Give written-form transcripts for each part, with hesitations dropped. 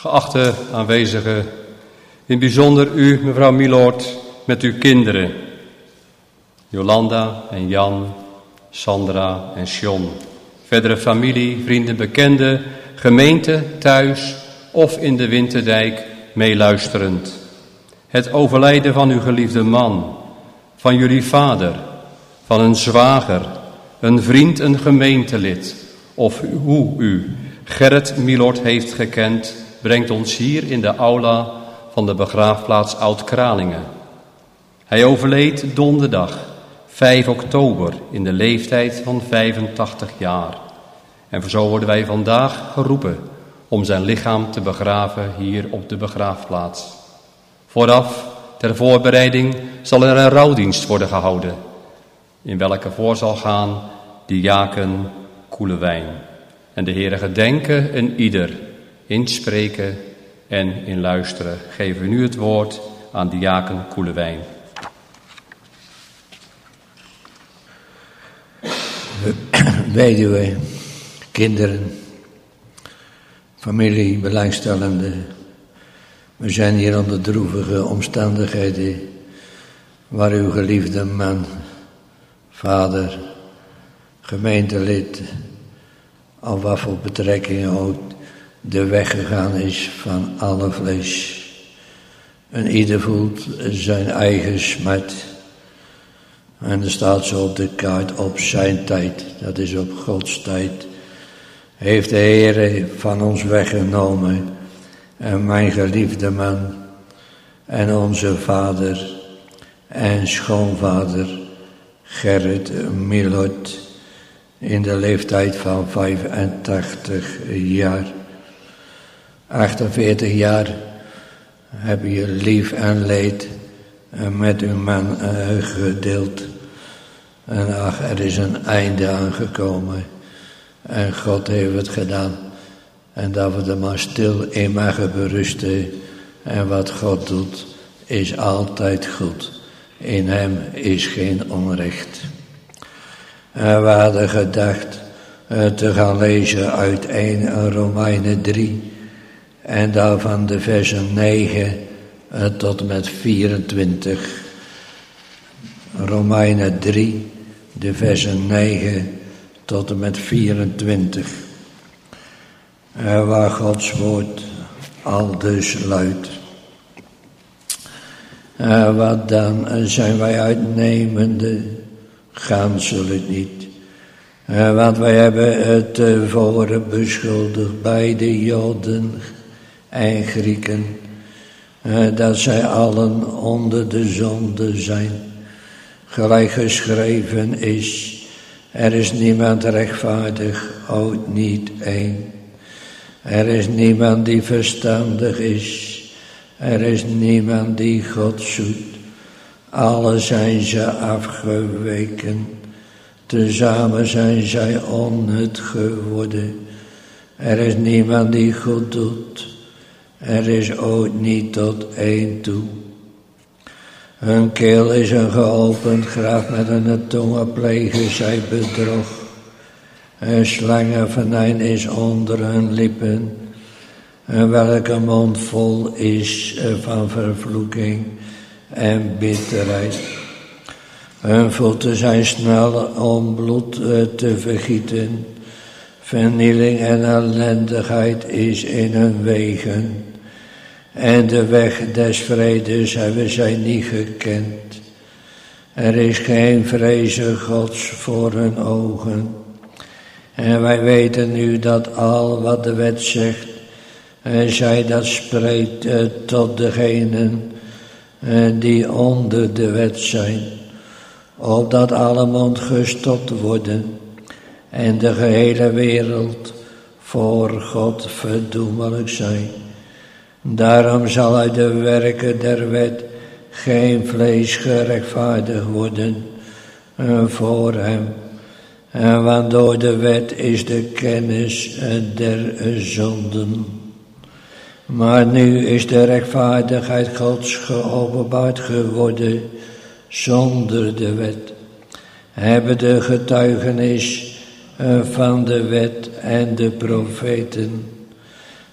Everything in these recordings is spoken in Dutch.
Geachte aanwezigen, in het bijzonder u, mevrouw Milord, met uw kinderen, Jolanda en Jan, Sandra en John. Verdere familie, vrienden, bekenden, gemeente, thuis of in de Winterdijk meeluisterend. Het overlijden van uw geliefde man, van jullie vader, van een zwager, een vriend, een gemeentelid of hoe u Gerrit Milord heeft gekend, brengt ons hier in de aula van de begraafplaats Oud-Kralingen. Hij overleed donderdag 5 oktober in de leeftijd van 85 jaar. En zo worden wij vandaag geroepen om zijn lichaam te begraven hier op de begraafplaats. Vooraf, ter voorbereiding, zal er een rouwdienst worden gehouden, in welke voor zal gaan diaken Koelewijn. En de Heere gedenken en ieder in spreken en in luisteren. Geven we nu het woord aan diaken Koelewijn. Weduwe, kinderen, familie, belangstellenden. We zijn hier onder droevige omstandigheden waar uw geliefde man, vader, gemeentelid, of wat voor betrekkingen ook, de weg gegaan is van alle vlees. En ieder voelt zijn eigen smart. En er staat zo op de kaart, op zijn tijd, dat is op Gods tijd, heeft de Heere van ons weggenomen. En mijn geliefde man en onze vader en schoonvader Gerrit Milord in de leeftijd van 85 jaar. 48 jaar heb je lief en leed met uw man gedeeld. En ach, er is een einde aangekomen. En God heeft het gedaan. En dat we er maar stil in mogen berusten. En wat God doet, is altijd goed. In hem is geen onrecht. We hadden gedacht te gaan lezen uit 1 Romeinen 3. En daarvan de versen 9 tot en met 24. Romeinen 3, de versen 9 tot en met 24. Waar Gods woord aldus luidt. Wat dan zijn wij uitnemende, gaan zullen het niet. Want wij hebben het tevoren beschuldigd bij de Joden en Grieken, dat zij allen onder de zonde zijn. Gelijk geschreven is, er is niemand rechtvaardig, ook niet één. Er is niemand die verstandig is. Er is niemand die God zoekt. Alle zijn ze afgeweken. Tezamen zijn zij onnut geworden. Er is niemand die goed doet. Er is ooit niet tot één toe. Hun keel is een geopend graf, met een tongen plegen zij bedrog. Een slangenvenijn is onder hun lippen, en welke mond vol is van vervloeking en bitterheid. Hun voeten zijn snel om bloed te vergieten. Vernieling en ellendigheid is in hun wegen. En de weg des vredes hebben zij niet gekend. Er is geen vrezen Gods voor hun ogen. En wij weten nu dat al wat de wet zegt, zij dat spreekt tot degenen die onder de wet zijn, opdat alle mond gestopt worden en de gehele wereld voor God verdoemelijk zijn. Daarom zal uit de werken der wet geen vlees gerechtvaardigd worden voor hem. Want door de wet is de kennis der zonden. Maar nu is de rechtvaardigheid Gods geopenbaard geworden zonder de wet. Hebben de getuigenis van de wet en de profeten.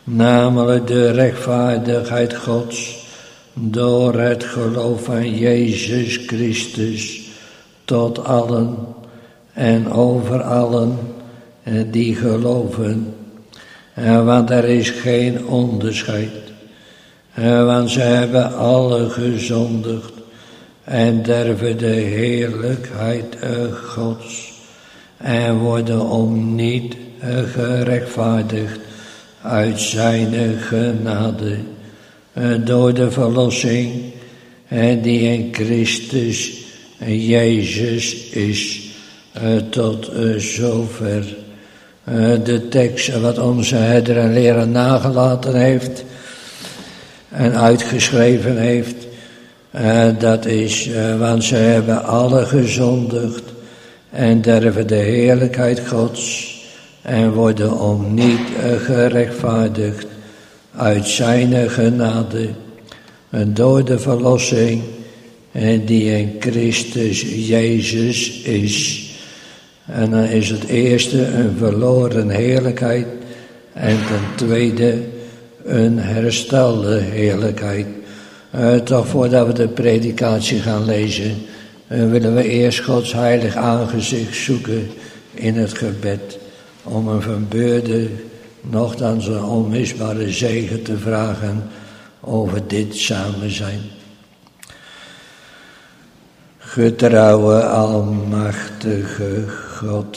namelijk de rechtvaardigheid Gods door het geloof van Jezus Christus tot allen en over allen die geloven. Want er is geen onderscheid. Want ze hebben alle gezondigd en derven de heerlijkheid Gods en worden om niet gerechtvaardigd uit zijn genade door de verlossing die in Christus Jezus is. Tot zover de tekst wat onze herder en leraar nagelaten heeft en uitgeschreven heeft. Dat is, want ze hebben alle gezondigd en derven de heerlijkheid Gods en worden om niet gerechtvaardigd uit zijn genade door de verlossing die in Christus Jezus is. En dan is het eerste een verloren heerlijkheid en ten tweede een herstelde heerlijkheid. Toch voordat we de predikatie gaan lezen, willen we eerst Gods heilig aangezicht zoeken in het gebed. Om een verbeurde, nochtans een onmisbare zegen te vragen over dit samen zijn. Getrouwe, almachtige God,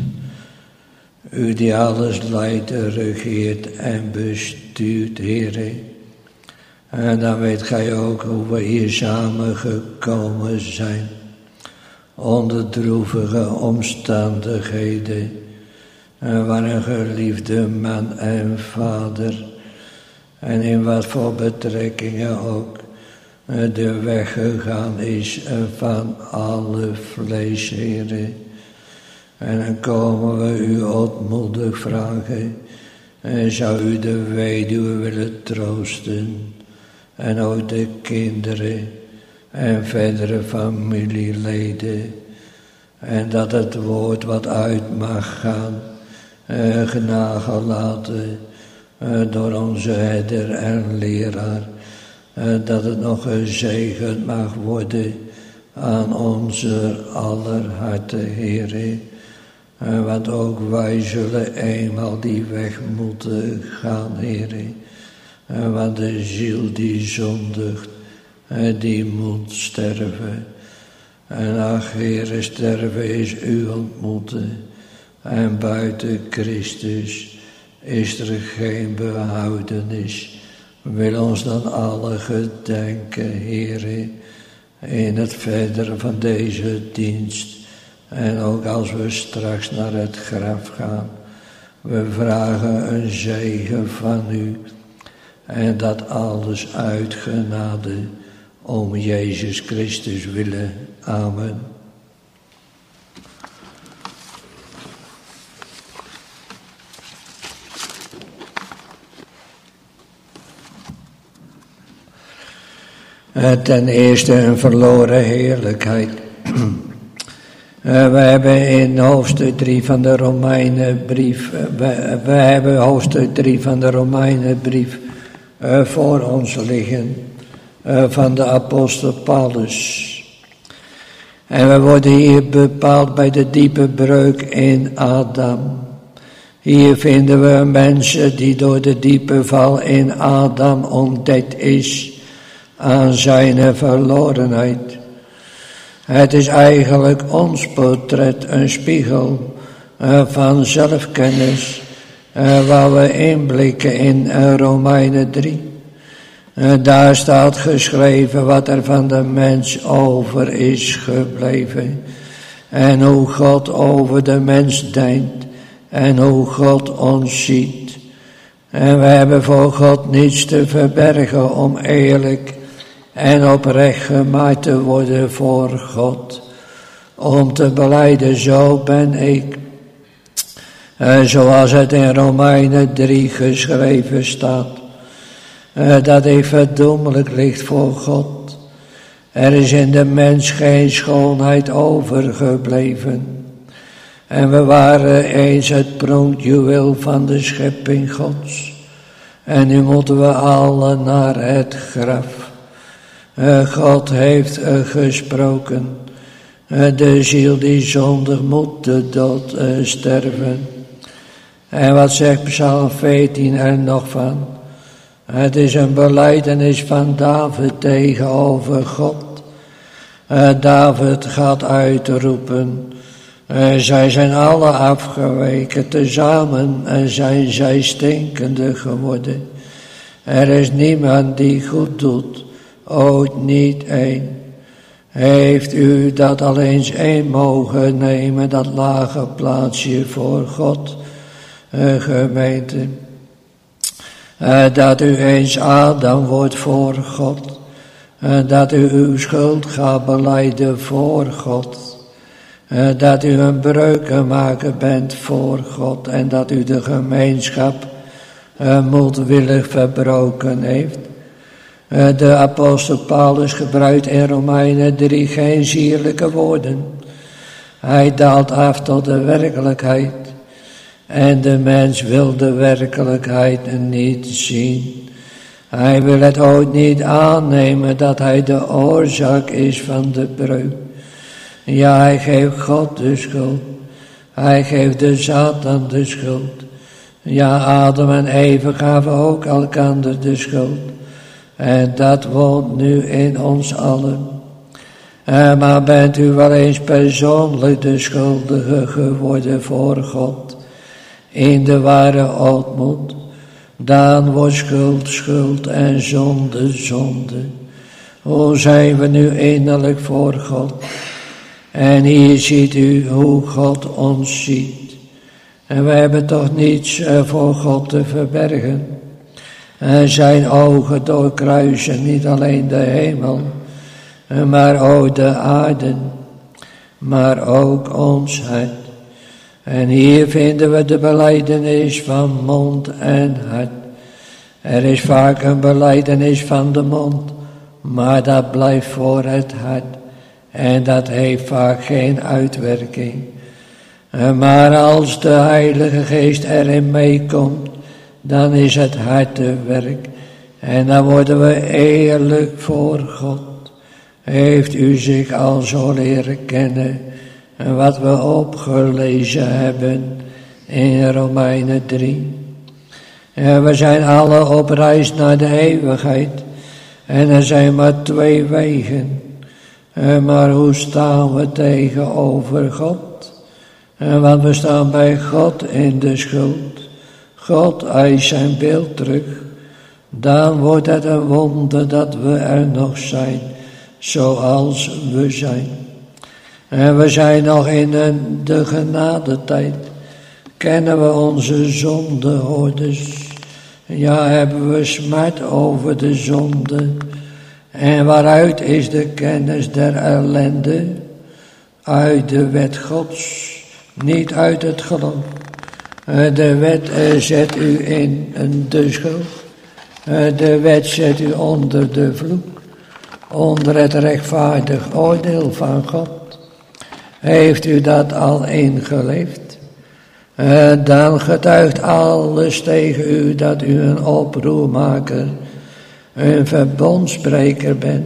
u die alles leidt, regeert en bestuurt, Heere. En dan weet gij ook hoe we hier samen gekomen zijn, onder droevige omstandigheden, waar een geliefde man en vader, en in wat voor betrekkingen ook, de weg gegaan is van alle vlees, Heere. En dan komen we u ootmoedig vragen, zou u de weduwe willen troosten, en ook de kinderen en verdere familieleden, en dat het woord wat uit mag gaan, genagelaten door onze herder en leraar, dat het nog gezegend mag worden aan onze aller harten, Heere. Want ook wij zullen eenmaal die weg moeten gaan, Heere. Want de ziel die zondigt, die moet sterven. En ach, Heere, sterven is u ontmoeten. En buiten Christus is er geen behoudenis. Wil ons dan alle gedenken, Heere, in het verdere van deze dienst. En ook als we straks naar het graf gaan. We vragen een zegen van u. En dat alles uit genade om Jezus Christus willen. Amen. Ten eerste een verloren heerlijkheid. We hebben in hoofdstuk 3 van de Romeinenbrief, we hebben hoofdstuk 3 van de Romeinenbrief voor ons liggen, van de apostel Paulus. En we worden hier bepaald bij de diepe breuk in Adam. Hier vinden we mensen die door de diepe val in Adam ontdekt is aan zijn verlorenheid. Het is eigenlijk ons portret, een spiegel van zelfkennis, waar we inblikken in Romeinen 3. Daar staat geschreven wat er van de mens over is gebleven. En hoe God over de mens denkt. En hoe God ons ziet. En we hebben voor God niets te verbergen om eerlijk en oprecht gemaakt te worden voor God. Om te belijden, zo ben ik. Zoals het in Romeinen 3 geschreven staat. Dat ik verdoemelijk ligt voor God. Er is in de mens geen schoonheid overgebleven. En we waren eens het pronkjuweel van de schepping Gods. En nu moeten we allen naar het graf. God heeft gesproken. De ziel die zondig moet de dood sterven. En wat zegt Psalm 14 er nog van? Het is een belijdenis van David tegenover God. David gaat uitroepen. Zij zijn alle afgeweken, tezamen zijn zij stinkende geworden. Er is niemand die goed doet, ooit niet één. Heeft u dat al eens één mogen nemen, dat lage plaatsje voor God, gemeente? Dat u eens Adam wordt voor God. Dat u uw schuld gaat belijden voor God. Dat u een breukenmaker bent voor God. En dat u de gemeenschap moedwillig verbroken heeft. De apostel Paulus gebruikt in Romeinen 3 geen sierlijke woorden. Hij daalt af tot de werkelijkheid. En de mens wil de werkelijkheid niet zien. Hij wil het ooit niet aannemen dat hij de oorzaak is van de breuk. Ja, hij geeft God de schuld. Hij geeft de Satan de schuld. Ja, Adam en Eva gaven ook elkander de schuld. En dat woont nu in ons allen. Maar bent u wel eens persoonlijk de schuldige geworden voor God? In de ware ootmoed. Dan wordt schuld, schuld en zonde, zonde. Hoe zijn we nu innerlijk voor God? En hier ziet u hoe God ons ziet. En we hebben toch niets voor God te verbergen. En zijn ogen doorkruisen niet alleen de hemel, maar ook de aarde, maar ook ons hart. En hier vinden we de belijdenis van mond en hart. Er is vaak een belijdenis van de mond, maar dat blijft voor het hart. En dat heeft vaak geen uitwerking. Maar als de Heilige Geest erin meekomt, dan is het hart te werk. En dan worden we eerlijk voor God. Heeft u zich al zo leren kennen? En wat we opgelezen hebben in Romeinen 3. Ja, we zijn alle op reis naar de eeuwigheid. En er zijn maar 2 wegen. Maar hoe staan we tegenover God? Want we staan bij God in de schuld. God eist zijn beeld terug. Dan wordt het een wonder dat we er nog zijn, zoals we zijn. En we zijn nog in de genadetijd. Kennen we onze zondehoorders? Ja, hebben we smart over de zonde. En waaruit is de kennis der ellende? Uit de wet Gods, niet uit het geloof. De wet zet u in de schuld. De wet zet u onder de vloek. Onder het rechtvaardig oordeel van God. Heeft u dat al ingeleefd? Dan getuigt alles tegen u dat u een oproermaker, een verbondsbreker bent.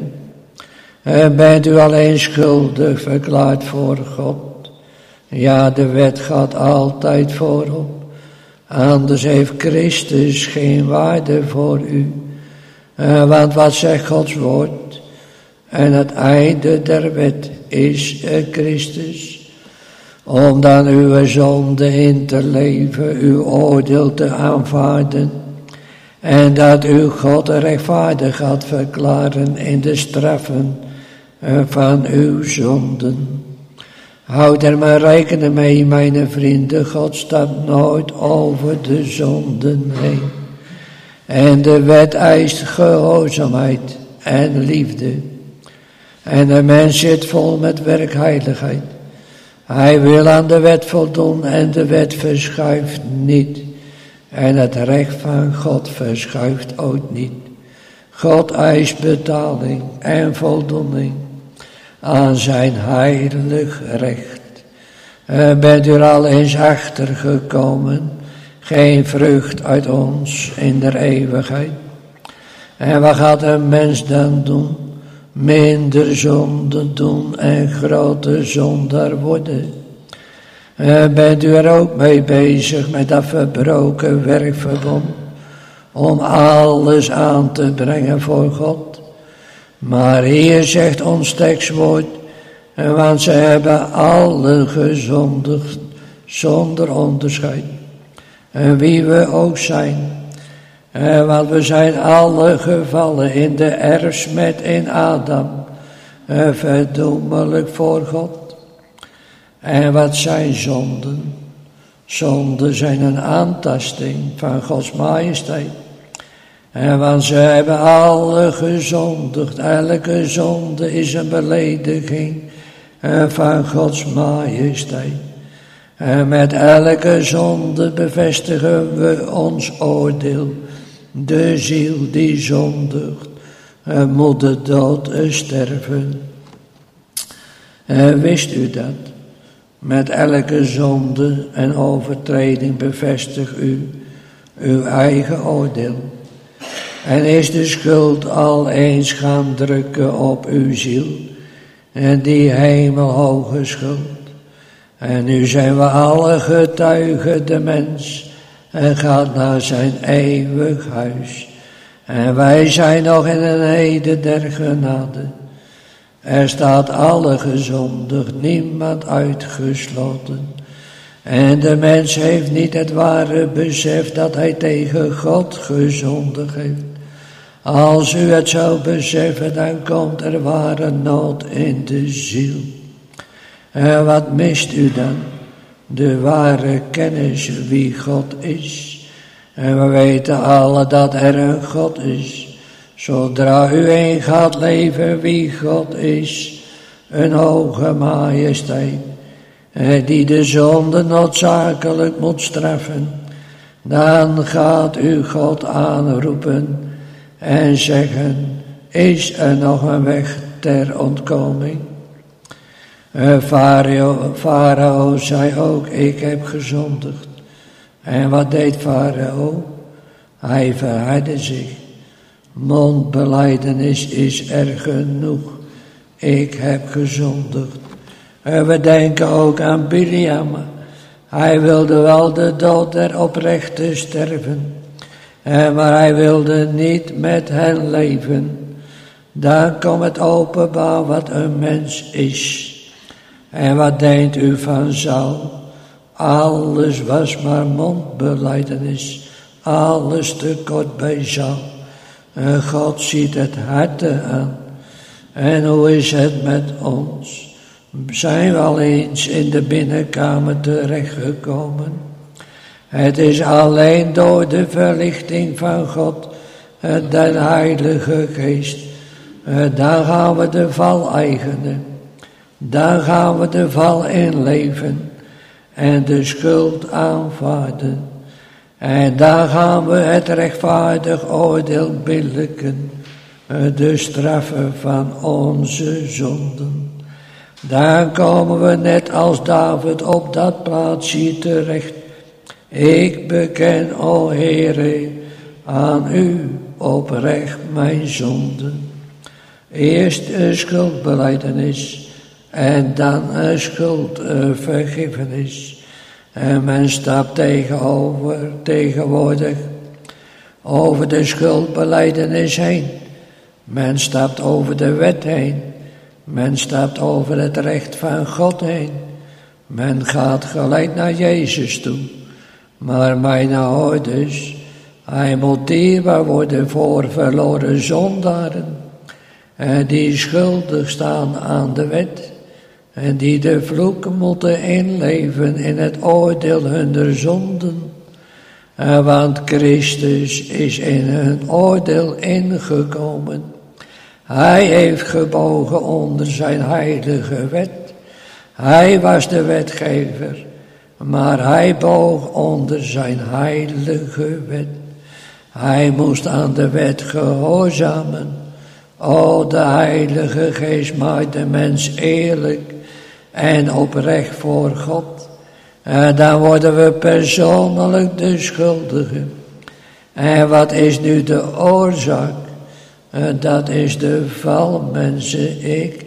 Bent u alleen schuldig verklaard voor God? Ja, de wet gaat altijd voorop. Anders heeft Christus geen waarde voor u. Want wat zegt Gods woord? En het einde der wet is Christus. Om dan uw zonde in te leven, uw oordeel te aanvaarden. En dat u God rechtvaardig gaat verklaren in de straffen van uw zonden. Houd er maar rekening mee, mijn vrienden. God staat nooit over de zonden heen. En de wet eist gehoorzaamheid en liefde. En de mens zit vol met werkheiligheid. Hij wil aan de wet voldoen en de wet verschuift niet. En het recht van God verschuift ook niet. God eist betaling en voldoening aan zijn heilig recht. Bent u er al eens achter gekomen? geen vrucht uit ons in der eeuwigheid. En wat gaat een mens dan doen? Minder zonde doen en grote zondaar worden. Bent u er ook mee bezig met dat verbroken werkverbond? Om alles aan te brengen voor God. Maar hier zegt ons tekstwoord, want ze hebben allen gezondigd zonder onderscheid. En wie we ook zijn. Want we zijn alle gevallen in de erfsmet in Adam. Verdoemelijk voor God. En wat zijn zonden? Zonden zijn een aantasting van Gods majesteit. Want ze hebben alle gezondigd. Elke zonde is een belediging van Gods majesteit. En met elke zonde bevestigen we ons oordeel. De ziel die zondigt, moet de dood sterven. Wist u dat? Met elke zonde en overtreding bevestigt u uw eigen oordeel. En is de schuld al eens gaan drukken op uw ziel, en die hemelhoge schuld. En nu zijn we alle getuigen, de mens, en gaat naar zijn eeuwig huis. En wij zijn nog in een heden der genade. Er staat alle gezondigd, niemand uitgesloten. En de mens heeft niet het ware besef dat hij tegen God gezondigd heeft. Als u het zou beseffen, dan komt er ware nood in de ziel. En wat mist u dan? De ware kennis wie God is. En we weten alle dat er een God is. Zodra u in gaat leven wie God is, een hoge majesteit, die de zonde noodzakelijk moet straffen, dan gaat u God aanroepen en zeggen, is er nog een weg ter ontkoming? Farao zei ook, ik heb gezondigd. En wat deed Farao? Hij verhardde zich. Mondbelijdenis is er genoeg. Ik heb gezondigd. En we denken ook aan Biliam. Hij wilde wel de dood der oprechte sterven. Maar hij wilde niet met hen leven. Dan komt het openbaar wat een mens is. En wat denkt u van Saul? Alles was maar mondbelijdenis. Alles te kort bij Saul. En God ziet het harte aan. En hoe is het met ons? Zijn we al eens in de binnenkamer terechtgekomen? Het is alleen door de verlichting van God, de Heilige Geest. Dan gaan we de val eigenen. Dan gaan we de val inleven en de schuld aanvaarden. En dan gaan we het rechtvaardig oordeel billijken, de straffen van onze zonden. Dan komen we net als David op dat plaatsje terecht. Ik beken, o Heere, aan u oprecht mijn zonden. Eerst een schuldbelijdenis en dan een schuldvergiffenis. En men stapt tegenwoordig over de schuldbelijdenis heen. Men stapt over de wet heen. Men stapt over het recht van God heen. Men gaat gelijk naar Jezus toe. Maar mijn ouders, hij moet dierbaar worden voor verloren zondaren. Die schuldig staan aan de wet. En die de vloek moeten inleven in het oordeel hunner zonden. Want Christus is in hun oordeel ingekomen. Hij heeft gebogen onder zijn heilige wet. Hij was de wetgever, maar hij boog onder zijn heilige wet. Hij moest aan de wet gehoorzamen. O, de Heilige Geest maakt de mens eerlijk en oprecht voor God. Dan worden we persoonlijk de schuldigen. En wat is nu de oorzaak? Dat is de val, mensen.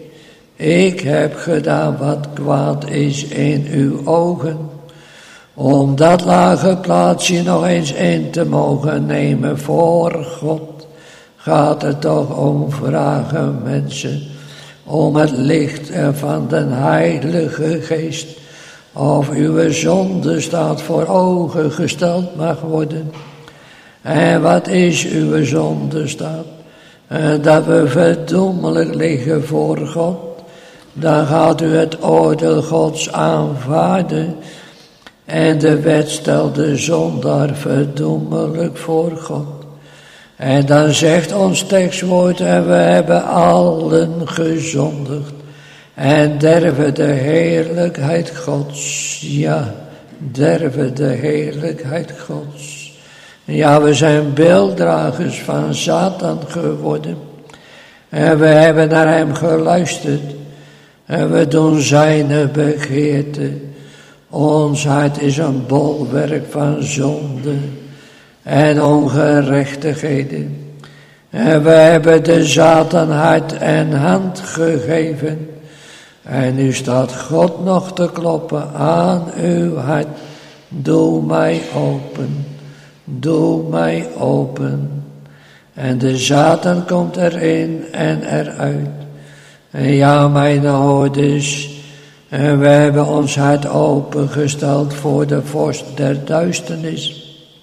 Ik heb gedaan wat kwaad is in uw ogen. Om dat lage plaatsje nog eens in te mogen nemen voor God, gaat het toch om vragen, mensen, om het licht van de Heilige Geest, of uw zonde staat voor ogen gesteld mag worden. En wat is uw zonde staat? Dat we verdoemelijk liggen voor God. Dan gaat u het oordeel Gods aanvaarden. En de wet stelt de zondaar verdoemelijk voor God. En dan zegt ons tekstwoord, en we hebben allen gezondigd. En derven de heerlijkheid Gods. Ja, derven de heerlijkheid Gods. Ja, we zijn beelddragers van Satan geworden. En we hebben naar hem geluisterd. En we doen zijn begeerte. Ons hart is een bolwerk van zonde en ongerechtigheden. En we hebben de Satan hart en hand gegeven. En nu staat God nog te kloppen aan uw hart. Doe mij open, doe mij open. En de Satan komt erin en eruit. En ja, mijn hoorders, en we hebben ons hart opengesteld voor de vorst der duisternis.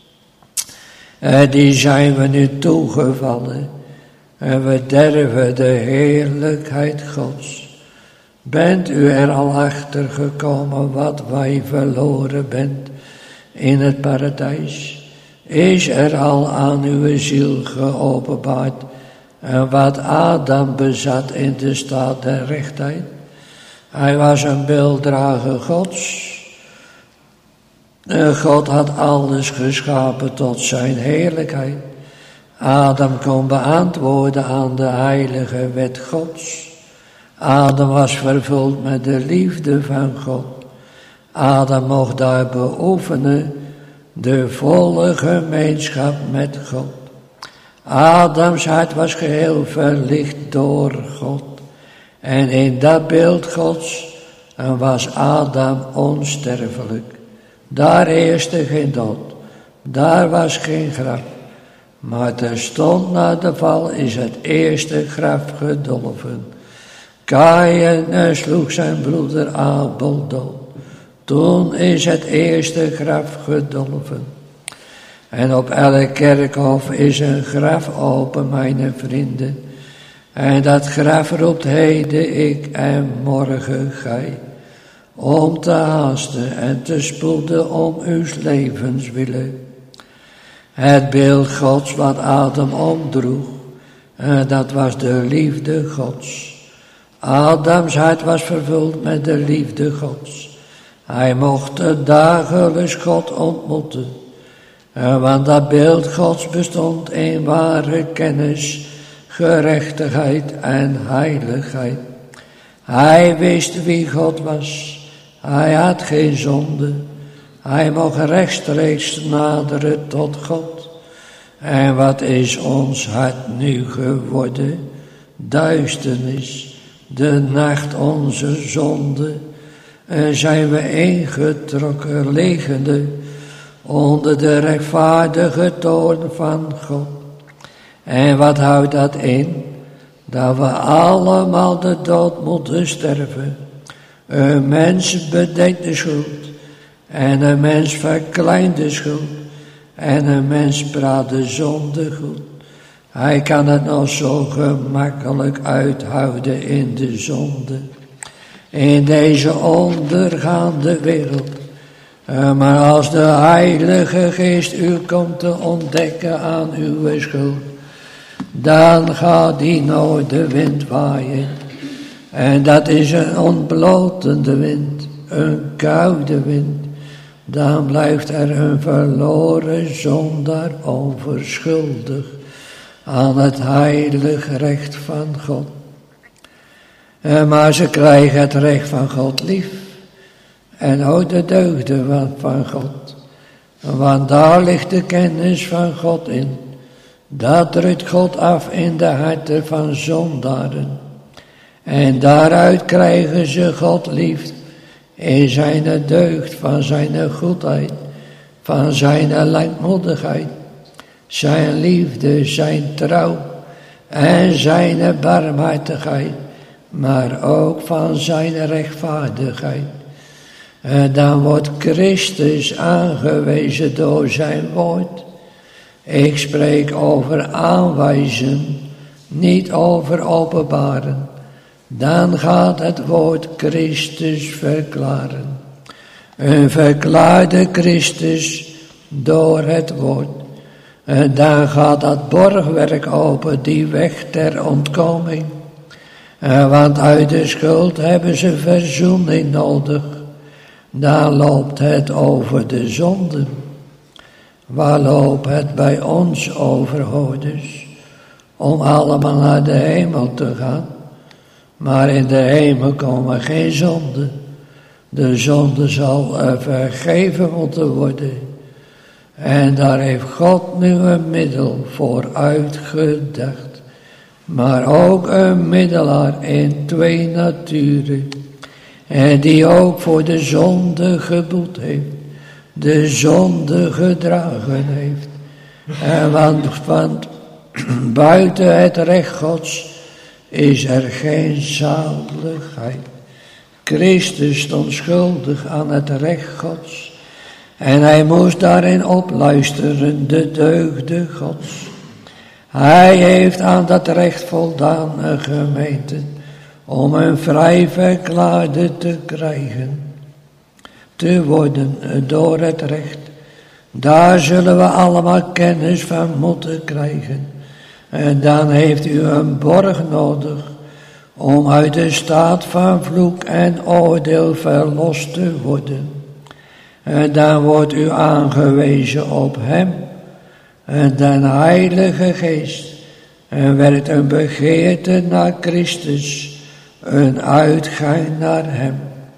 En die zijn we nu toegevallen. En we derven de heerlijkheid Gods. Bent u er al achter gekomen wat wij verloren bent in het paradijs? Is er al aan uw ziel geopenbaard en wat Adam bezat in de staat der rechtheid? Hij was een beelddrager Gods. God had alles geschapen tot zijn heerlijkheid. Adam kon beantwoorden aan de heilige wet Gods. Adam was vervuld met de liefde van God. Adam mocht daar beoefenen de volle gemeenschap met God. Adams hart was geheel verlicht door God. En in dat beeld Gods was Adam onsterfelijk. Daar heerste geen dood. Daar was geen graf. Maar terstond na de val is het eerste graf gedolven. Kaïn sloeg zijn broeder Abel dood. Toen is het eerste graf gedolven. En op elk kerkhof is een graf open, mijn vrienden. En dat graf roept heden ik en morgen gij. Om te haasten en te spoeden om uw levens willen. Het beeld Gods wat Adam omdroeg, dat was de liefde Gods. Adams hart was vervuld met de liefde Gods. Hij mocht dagelijks God ontmoeten. Want dat beeld Gods bestond in ware kennis, gerechtigheid en heiligheid. Hij wist wie God was. Hij had geen zonde. Hij mocht rechtstreeks naderen tot God. En wat is ons hart nu geworden? Duisternis. De nacht onze zonde. Zijn we ingetrokken liggende onder de rechtvaardige toorn van God. En wat houdt dat in? Dat we allemaal de dood moeten sterven. Een mens bedekt de schuld. En een mens verkleint de schuld. En een mens praat de zonde goed. Hij kan het nog zo gemakkelijk uithouden in de zonde. In deze ondergaande wereld. Maar als de Heilige Geest u komt te ontdekken aan uw schuld, dan gaat die noordenwind waaien. En dat is een ontblotende wind, een koude wind. Dan blijft er een verloren zondaar onverschuldigd aan het heilig recht van God. Maar ze krijgen het recht van God lief. en ook de deugden van God. Want daar ligt de kennis van God in. Dat drukt God af in de harten van zondaren. En daaruit krijgen ze God lief in zijn deugd, van zijn goedheid, van zijn langmoedigheid, zijn liefde, zijn trouw en zijn barmhartigheid, maar ook van zijn rechtvaardigheid. En dan wordt Christus aangewezen door zijn woord. Ik spreek over aanwijzen, niet over openbaren. Dan gaat het woord Christus verklaren. Een verklaarde Christus door het woord. En dan gaat dat borgwerk open, die weg ter ontkoming. Want uit de schuld hebben ze verzoening nodig. Dan loopt het over de zonden. Waar loopt het bij ons over, hoorders? Om allemaal naar de hemel te gaan. Maar in de hemel komen geen zonden. De zonde zal vergeven moeten worden. En daar heeft God nu een middel voor uitgedacht. Maar ook een middelaar in twee naturen. En die ook voor de zonde geboet heeft. De zonde gedragen heeft. Want buiten het recht Gods is er geen zaligheid. Christus stond schuldig aan het recht Gods. En hij moest daarin opluisteren, de deugden Gods. Hij heeft aan dat recht voldaan, een gemeente, om een vrij verklaarde te krijgen. Te worden door het recht. Daar zullen we allemaal kennis van moeten krijgen. En dan heeft u een borg nodig om uit de staat van vloek en oordeel verlost te worden. En dan wordt u aangewezen op hem en de Heilige Geest. En werd een begeerte naar Christus, een uitgang naar hem.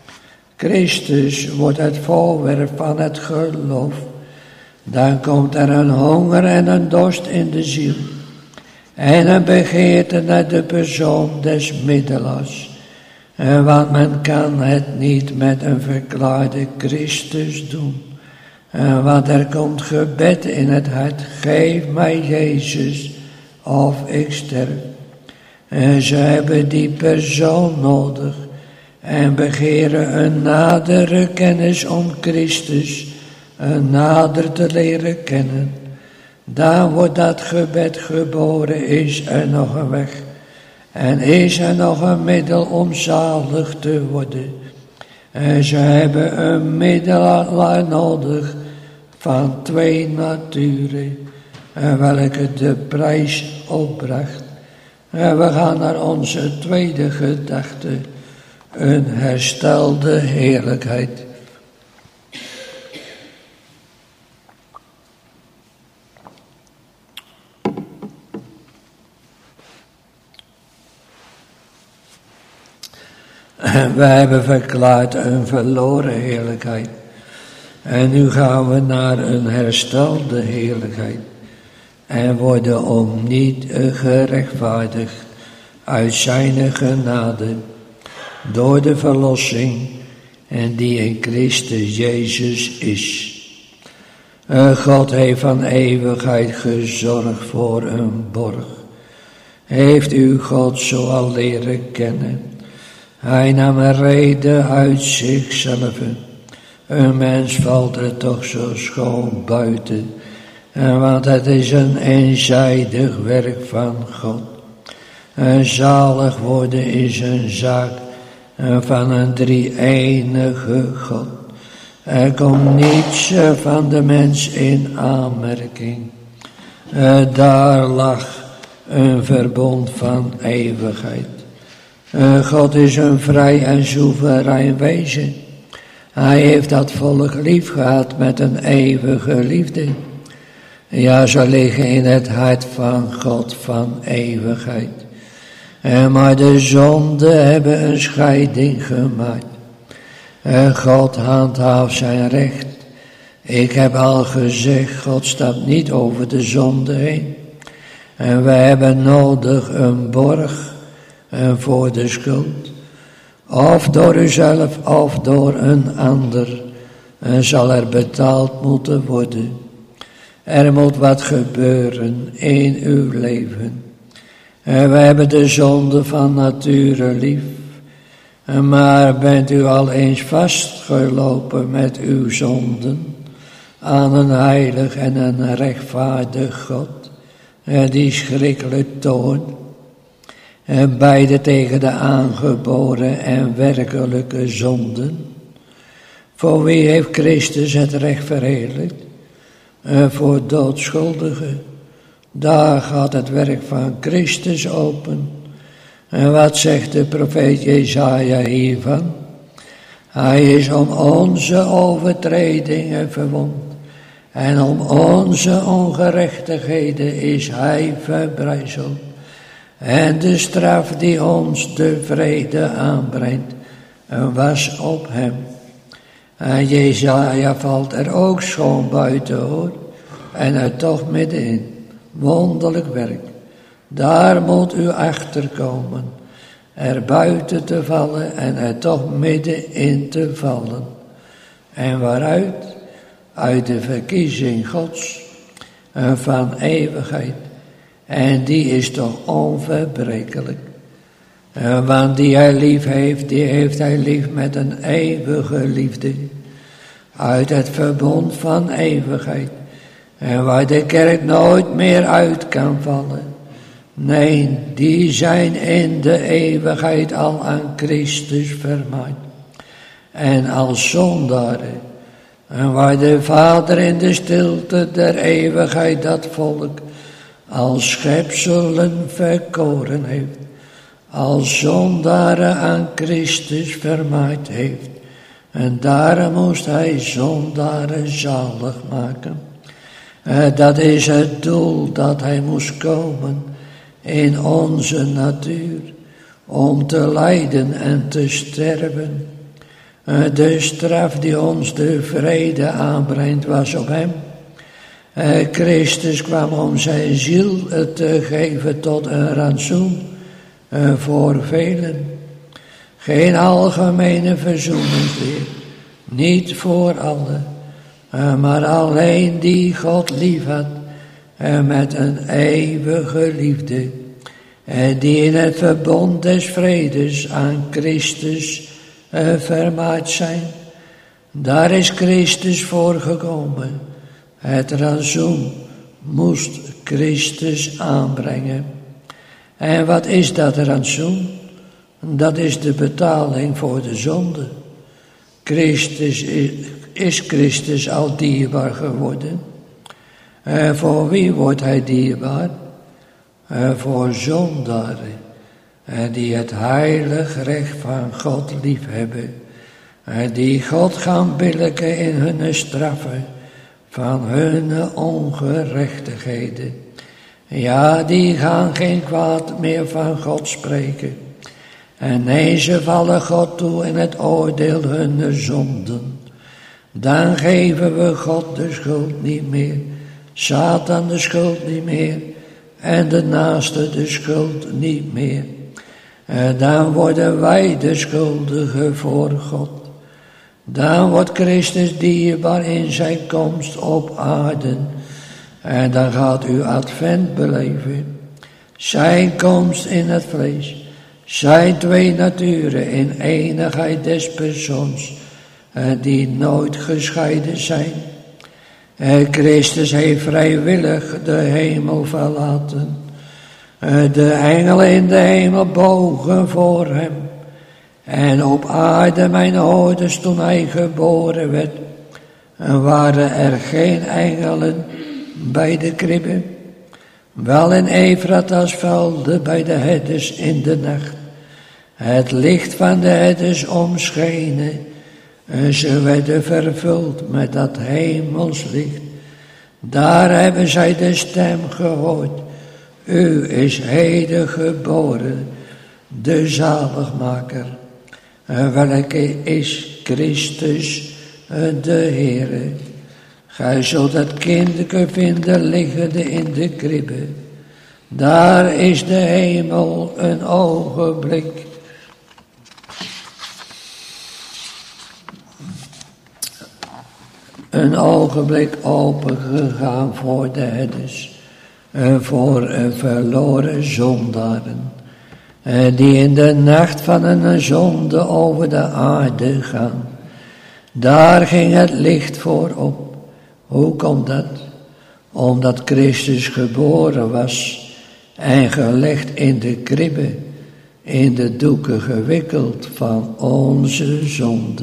Christus wordt het voorwerp van het geloof. Dan komt er een honger en een dorst in de ziel. En een begeerte naar de persoon des middelaars. Want men kan het niet met een verklaarde Christus doen. Want er komt gebed in het hart. Geef mij Jezus of ik sterf. En ze hebben die persoon nodig. En begeren een nadere kennis om Christus. Een nader te leren kennen. Dan wordt dat gebed geboren, is er nog een weg. En is er nog een middel om zalig te worden. En ze hebben een middelaar nodig van twee naturen. Welke de prijs opbracht. En we gaan naar onze tweede gedachte. Een herstelde heerlijkheid. We hebben verklaard een verloren heerlijkheid. En nu gaan we naar een herstelde heerlijkheid. En worden om niet gerechtvaardigd uit zijn genade. Door de verlossing en die in Christus Jezus is. God heeft van eeuwigheid gezorgd voor een borg. Heeft u God zo al leren kennen? Hij nam een reden uit zichzelf. Een mens valt er toch zo schoon buiten. Want het is een eenzijdig werk van God. En zalig worden is een zaak van een drie-enige God. Er komt niets van de mens in aanmerking. Daar lag een verbond van eeuwigheid. God is een vrij en soeverein wezen. Hij heeft dat volk lief gehad met een eeuwige liefde. Ja, ze liggen in het hart van God van eeuwigheid. Maar de zonden hebben een scheiding gemaakt. God handhaaft zijn recht. Ik heb al gezegd, God stapt niet over de zonde heen. En wij hebben nodig een borg voor de schuld. Of door uzelf of door een ander zal er betaald moeten worden. Er moet wat gebeuren in uw leven. Wij hebben de zonde van nature lief. Maar bent u al eens vastgelopen met uw zonden aan een heilig en een rechtvaardig God, die schrikkelijk toont, beide tegen de aangeboren en werkelijke zonden? Voor wie heeft Christus het recht verheerlijkt? Voor doodschuldigen. Daar gaat het werk van Christus open. En wat zegt de profeet Jesaja hiervan? Hij is om onze overtredingen verwond. En om onze ongerechtigheden is hij verbrijzeld. En de straf die ons de vrede aanbrengt, was op hem. En Jesaja valt er ook schoon buiten hoor. En er toch middenin. Wonderlijk werk. Daar moet u achterkomen. Er buiten te vallen en er toch middenin te vallen. En waaruit? Uit de verkiezing Gods van eeuwigheid. En die is toch onverbrekelijk. Want die hij lief heeft, die heeft hij lief met een eeuwige liefde. Uit het verbond van eeuwigheid. En waar de kerk nooit meer uit kan vallen. Nee, die zijn in de eeuwigheid al aan Christus vermaakt. En als zondaren. En waar de Vader in de stilte der eeuwigheid dat volk als schepselen verkoren heeft. Als zondaren aan Christus vermaakt heeft. En daarom moest hij zondaren zalig maken. Dat is het doel dat hij moest komen in onze natuur. Om te lijden en te sterven. De straf die ons de vrede aanbrengt was op hem. Christus kwam om zijn ziel te geven tot een rantsoen voor velen. Geen algemene verzoeningsleer, niet voor allen, maar alleen die God lief had met een eeuwige liefde, die in het verbond des vredes aan Christus vermaakt zijn. Daar is Christus voor gekomen. Het rantsoen moest Christus aanbrengen. En wat is dat rantsoen? Dat is de betaling voor de zonde. Is Christus al dierbaar geworden? Voor wie wordt hij dierbaar? Voor zondaren. Die het heilig recht van God liefhebben. Die God gaan billijken in hun straffen. Van hun ongerechtigheden. Ja, die gaan geen kwaad meer van God spreken. En nee, ze vallen God toe in het oordeel hun zonden. Dan geven we God de schuld niet meer. Satan de schuld niet meer. En de naaste de schuld niet meer. Dan worden wij de schuldigen voor God. Dan wordt Christus dierbaar in zijn komst op aarde. En dan gaat u advent beleven. Zijn komst in het vlees. Zijn twee naturen in eenigheid des persoons. Die nooit gescheiden zijn. Christus heeft vrijwillig de hemel verlaten. De engelen in de hemel bogen voor hem. En op aarde, mijn ouders, toen hij geboren werd, waren er geen engelen bij de kribben. Wel in Efratas velden bij de herders in de nacht. Het licht van de herders omschenen. En ze werden vervuld met dat hemelslicht. Daar hebben zij de stem gehoord. U is heden geboren, de zaligmaker. Welke is Christus de Heere. Gij zult het kindje vinden liggende in de kribbe. Daar is de hemel een ogenblik. Een ogenblik opengegaan voor de herders. Voor verloren zondaren. Die in de nacht van een zonde over de aarde gaan. Daar ging het licht voor op. Hoe komt dat? Omdat Christus geboren was en gelegd in de kribbe, in de doeken gewikkeld van onze zonde.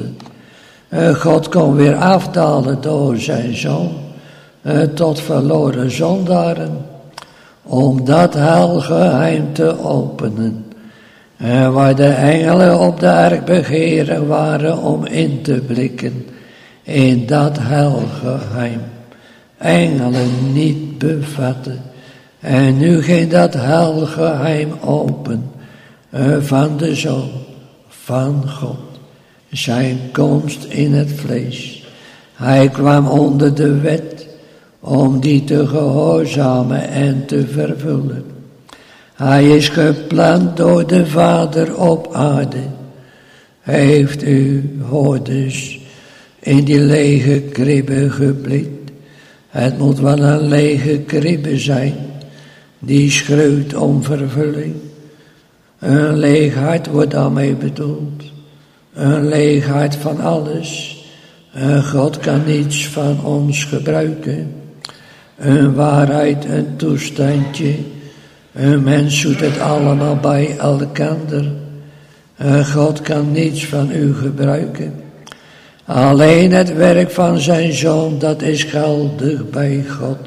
God kon weer afdalen door zijn zoon tot verloren zondaren, om dat heilgeheim te openen, waar de engelen op de ark begeerig waren om in te blikken in dat heilgeheim. Engelen niet bevatten. En nu ging dat heilgeheim open van de Zoon van God. Zijn komst in het vlees. Hij kwam onder de wet om die te gehoorzamen en te vervullen. Hij is geplant door de Vader op aarde. Heeft u hoorders in die lege kribbe geblikt. Het moet wel een lege kribbe zijn, die schreeuwt om vervulling. Een leeg hart wordt daarmee bedoeld. Een leeg hart van alles. God kan niets van ons gebruiken. Een waarheid, een toestandje. Een mens doet het allemaal bij elkander. God kan niets van u gebruiken. Alleen het werk van zijn Zoon, dat is geldig bij God.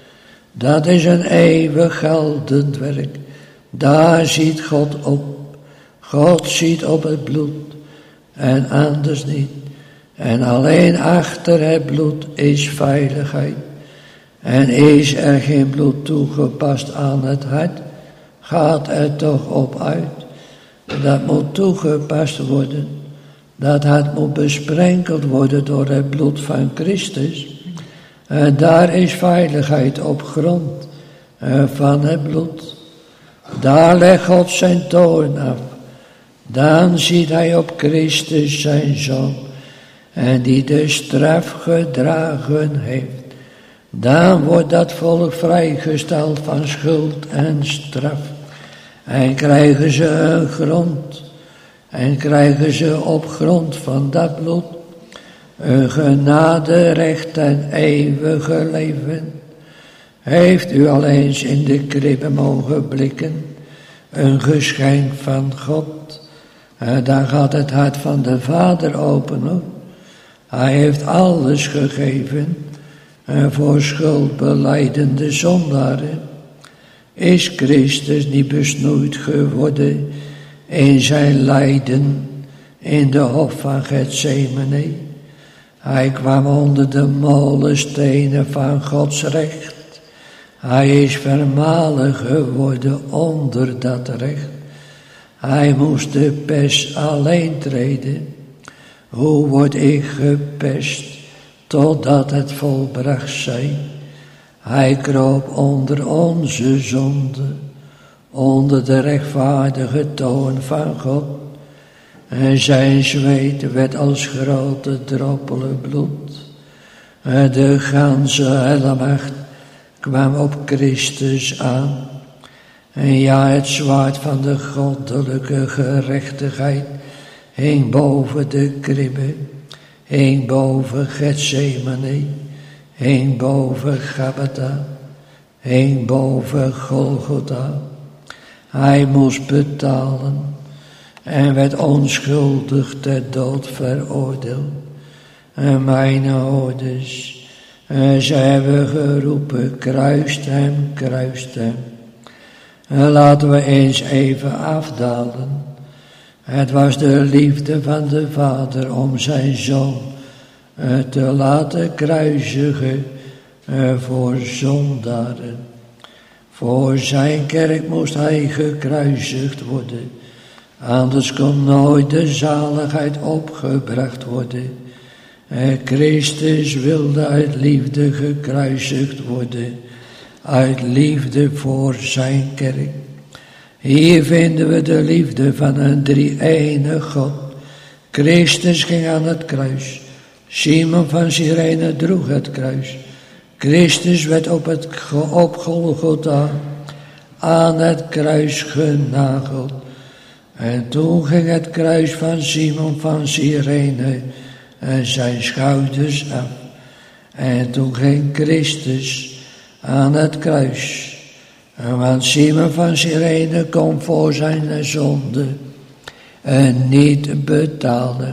Dat is een eeuwig geldend werk. Daar ziet God op. God ziet op het bloed. En anders niet. En alleen achter het bloed is veiligheid. En is er geen bloed toegepast aan het hart, gaat er toch op uit. Dat moet toegepast worden. Dat hart moet besprenkeld worden door het bloed van Christus. En daar is veiligheid op grond van het bloed. Daar legt God zijn toorn af. Dan ziet hij op Christus zijn Zoon. En die de straf gedragen heeft. Dan wordt dat volk vrijgesteld van schuld en straf. En krijgen ze een grond. En krijgen ze op grond van dat bloed een genade, recht en eeuwige leven. Heeft u al eens in de kribbe mogen blikken, een geschenk van God. Dan gaat het hart van de Vader open hoor. Hij heeft alles gegeven voor schuldbelijdende zondaren. Is Christus niet besnoeid geworden in zijn lijden in de hof van Gethsemane? Hij kwam onder de molenstenen van Gods recht. Hij is vermalen geworden onder dat recht. Hij moest de pest alleen treden. Hoe word ik gepest totdat het volbracht zij? Hij kroop onder onze zonde, onder de rechtvaardige toorn van God. En zijn zweet werd als grote droppelen bloed. De ganse helmacht kwam op Christus aan. En ja, het zwaard van de goddelijke gerechtigheid hing boven de kribbe, hing boven Gethsemane, hing boven Gabbatha, hing boven Golgotha. Hij moest betalen en werd onschuldig ter dood veroordeeld. En mijn ouders, zij hebben geroepen, kruist hem, kruist hem. En laten we eens even afdalen. Het was de liefde van de Vader om zijn Zoon te laten kruisigen voor zondaren. Voor zijn kerk moest hij gekruisigd worden. Anders kon nooit de zaligheid opgebracht worden. Christus wilde uit liefde gekruisigd worden, uit liefde voor zijn kerk. Hier vinden we de liefde van een drie-enige God. Christus ging aan het kruis. Simon van Cyrene droeg het kruis. Christus werd op Golgotha aan het kruis genageld. En toen ging het kruis van Simon van Cyrene zijn schouders af. En toen ging Christus aan het kruis. Want Simon van Cyrene kon voor zijn zonde niet betalen.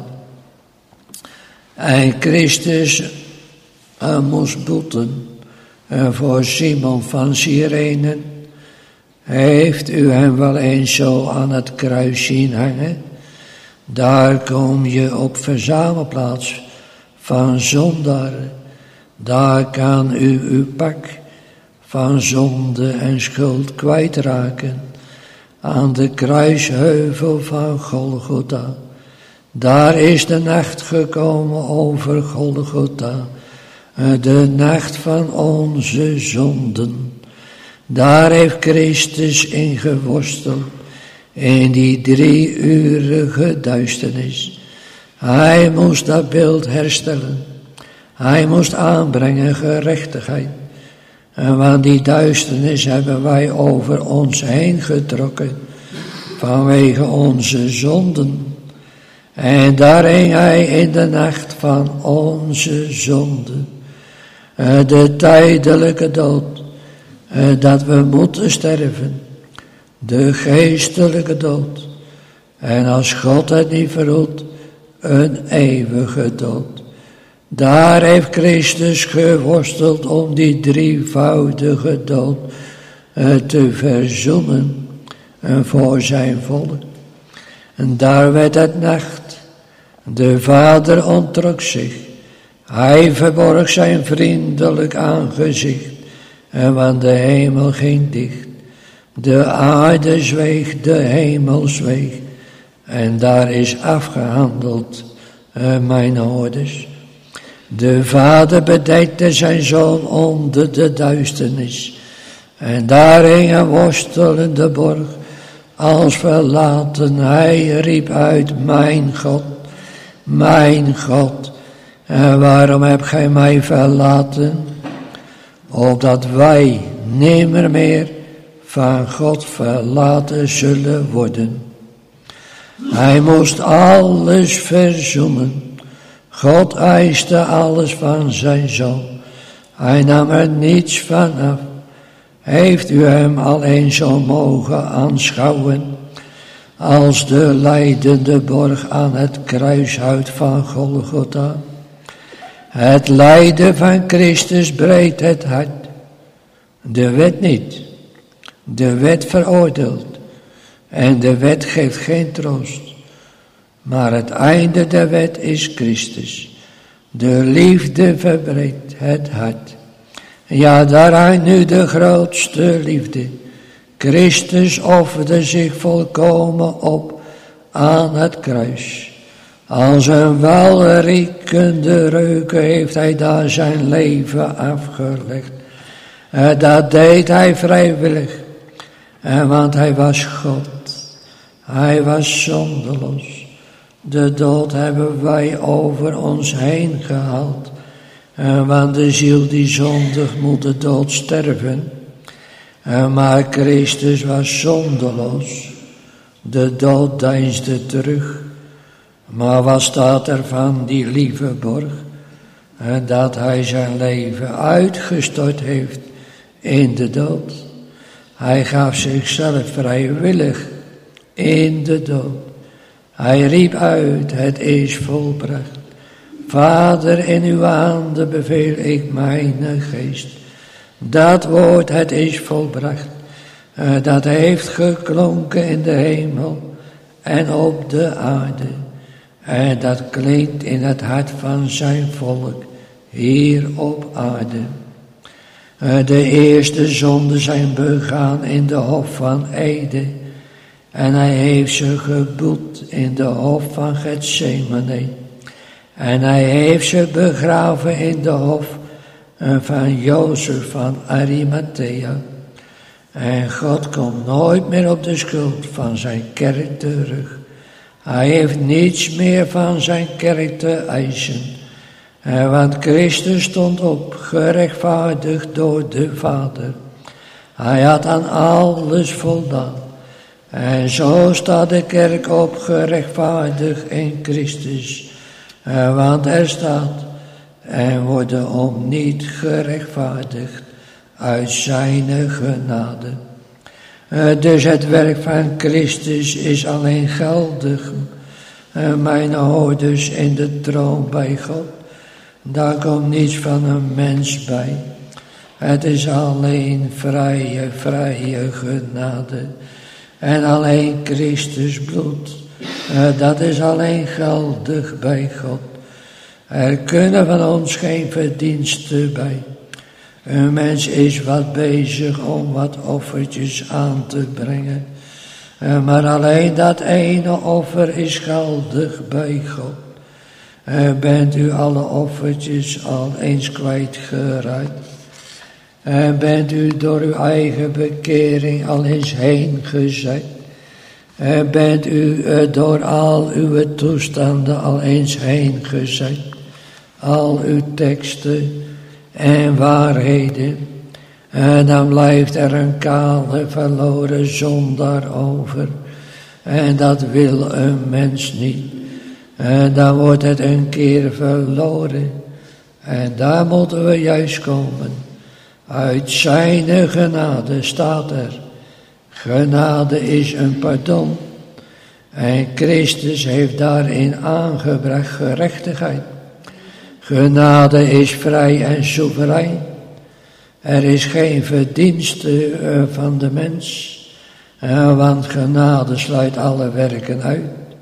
En Christus moest boeten voor Simon van Cyrene. Heeft u hem wel eens zo aan het kruis zien hangen? Daar kom je op verzamelplaats van zondaren. Daar kan u uw pak van zonde en schuld kwijtraken. Aan de kruisheuvel van Golgotha. Daar is de nacht gekomen over Golgotha. De nacht van onze zonden. Daar heeft Christus in geworsteld. In die 3-urige duisternis. Hij moest dat beeld herstellen. Hij moest aanbrengen gerechtigheid. En want die duisternis hebben wij over ons heen getrokken. Vanwege onze zonden. En daar hing hij in de nacht van onze zonden. De tijdelijke dood. Dat we moeten sterven. De geestelijke dood. En als God het niet verhoedt, een eeuwige dood. Daar heeft Christus geworsteld om die drievoudige dood te verzoenen voor zijn volk. En daar werd het nacht. De Vader onttrok zich. Hij verborg zijn vriendelijk aangezicht. En want de hemel ging dicht. De aarde zweeg, de hemel zweeg. En daar is afgehandeld, mijn hoorders. De Vader bedekte zijn Zoon onder de duisternis. En daar hing een worstelende borg. Als verlaten, hij riep uit, mijn God, en waarom hebt gij mij verlaten? Opdat wij nimmer meer van God verlaten zullen worden. Hij moest alles verzoenen. God eiste alles van zijn Zoon. Hij nam er niets van af. Heeft u hem al eens zo mogen aanschouwen, als de lijdende borg aan het kruishout van Golgotha? Het lijden van Christus breekt het hart. De wet niet. De wet veroordeelt. En de wet geeft geen troost. Maar het einde der wet is Christus. De liefde verbreekt het hart. Ja, daar hangt nu de grootste liefde. Christus offerde zich volkomen op aan het kruis. Als een welriekende reuken heeft hij daar zijn leven afgelegd. Dat deed hij vrijwillig. Want hij was God. Hij was zondeloos. De dood hebben wij over ons heen gehaald. Want de ziel die zondigt moet de dood sterven. Maar Christus was zondeloos. De dood deinsde terug. Maar wat staat er van die lieve borg? Dat hij zijn leven uitgestort heeft in de dood. Hij gaf zichzelf vrijwillig in de dood. Hij riep uit, het is volbracht. Vader, in uw handen beveel ik mijn geest. Dat woord, het is volbracht. Dat heeft geklonken in de hemel en op de aarde. En dat klinkt in het hart van zijn volk hier op aarde. De eerste zonden zijn begaan in de hof van Eden. En hij heeft ze geboet in de hof van Gethsemane. En hij heeft ze begraven in de hof van Jozef van Arimathea. En God komt nooit meer op de schuld van zijn kerk terug. Hij heeft niets meer van zijn kerk te eisen. Want Christus stond op, gerechtvaardigd door de Vader. Hij had aan alles voldaan. En zo staat de kerk op, gerechtvaardigd in Christus. Want er staat, en worden om niet gerechtvaardigd uit zijn genade. Dus het werk van Christus is alleen geldig. Mijn hoorders in de troon bij God. Daar komt niets van een mens bij. Het is alleen vrije genade. En alleen Christus bloed. Dat is alleen geldig bij God. Er kunnen van ons geen verdiensten bij. Een mens is wat bezig om wat offertjes aan te brengen. Maar alleen dat ene offer is geldig bij God. Bent u alle offertjes al eens kwijtgeraakt? Bent u door uw eigen bekering al eens heen gezet? Bent u door al uw toestanden al eens heen gezet? Al uw teksten en waarheden. Dan blijft er een kale verloren zondaar over. En dat wil een mens niet. Dan wordt het een keer verloren. En daar moeten we juist komen. Uit zijn genade staat er. Genade is een pardon. En Christus heeft daarin aangebracht gerechtigheid. Genade is vrij en soeverein. Er is geen verdienste van de mens. Want genade sluit alle werken uit.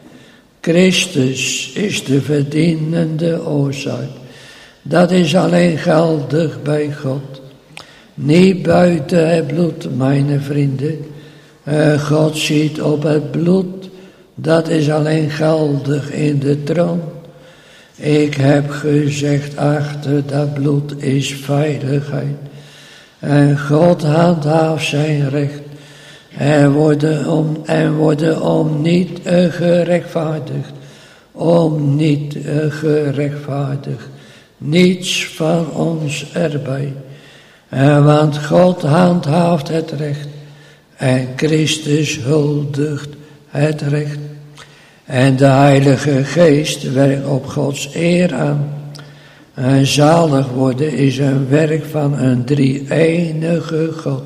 Christus is de verdienende oorzaak. Dat is alleen geldig bij God. Niet buiten het bloed, mijn vrienden. God ziet op het bloed. Dat is alleen geldig in de troon. Ik heb gezegd, achter dat bloed is veiligheid. En God handhaaft zijn recht. En worden om niet gerechtvaardigd. Om niet gerechtvaardigd. Niets van ons erbij. Want God handhaaft het recht. En Christus huldigt het recht. En de Heilige Geest werkt op Gods eer aan. En zalig worden is een werk van een drie-enige God.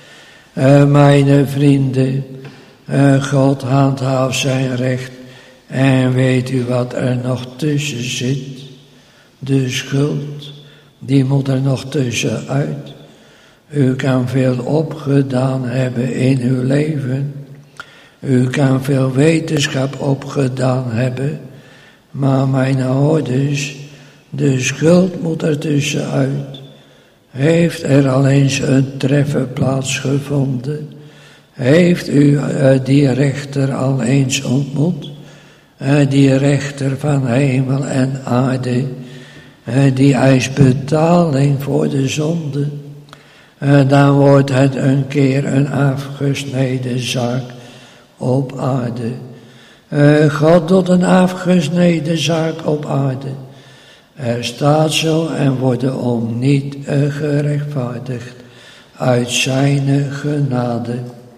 Mijn vrienden, God handhaaft zijn recht. En weet u wat er nog tussen zit? De schuld, die moet er nog tussenuit. U kan veel opgedaan hebben in uw leven. U kan veel wetenschap opgedaan hebben. Maar mijn ouders, de schuld moet er tussenuit. Heeft er al eens een treffer plaatsgevonden? Heeft u die rechter al eens ontmoet? Die rechter van hemel en aarde. Die eist betaling voor de zonde. Dan wordt het een keer een afgesneden zaak op aarde. God doet een afgesneden zaak op aarde. Er staat zo en worden om niet gerechtvaardigd uit zijn genade.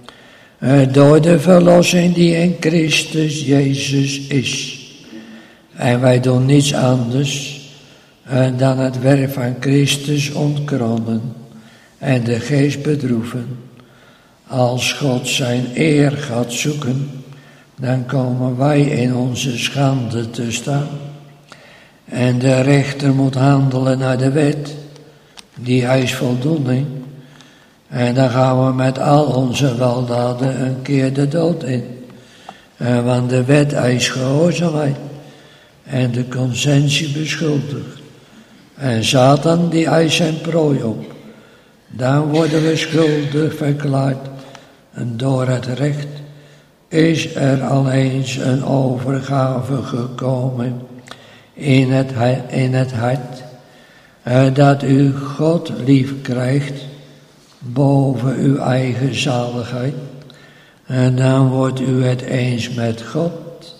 Door de verlossing die in Christus Jezus is. En wij doen niets anders dan het werk van Christus ontkronen en de geest bedroeven. Als God zijn eer gaat zoeken, dan komen wij in onze schande te staan. En de rechter moet handelen naar de wet, die eist voldoening. En dan gaan we met al onze weldaden een keer de dood in. Want de wet eist gehoorzaamheid en de conscientie beschuldigt. En Satan die eist zijn prooi op. Dan worden we schuldig verklaard en door het recht. is er al eens een overgave gekomen in het hart, dat u God lief krijgt boven uw eigen zaligheid. En dan wordt u het eens met God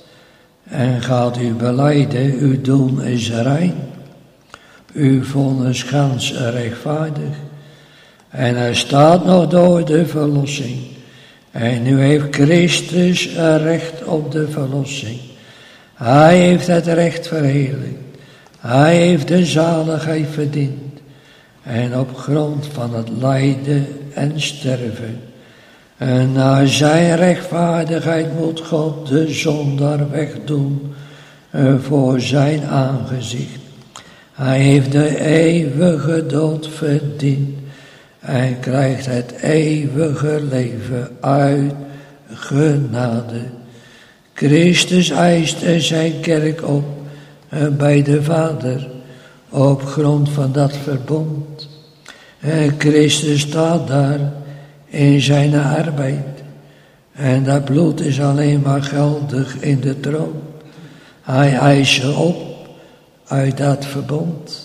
en gaat u belijden, uw doen is rein, uw vonnis gans rechtvaardig. En er staat nog door de verlossing. En nu heeft Christus recht op de verlossing. Hij heeft het recht verheerlijkt. Hij heeft de zaligheid verdiend. En op grond van het lijden en sterven. En naar zijn rechtvaardigheid moet God de zondaar wegdoen voor zijn aangezicht. Hij heeft de eeuwige dood verdiend. En krijgt het eeuwige leven uit genade. Christus eist zijn kerk op bij de Vader op grond van dat verbond. Christus staat daar in zijn arbeid. En dat bloed is alleen maar geldig in de troon. Hij eist ze op uit dat verbond.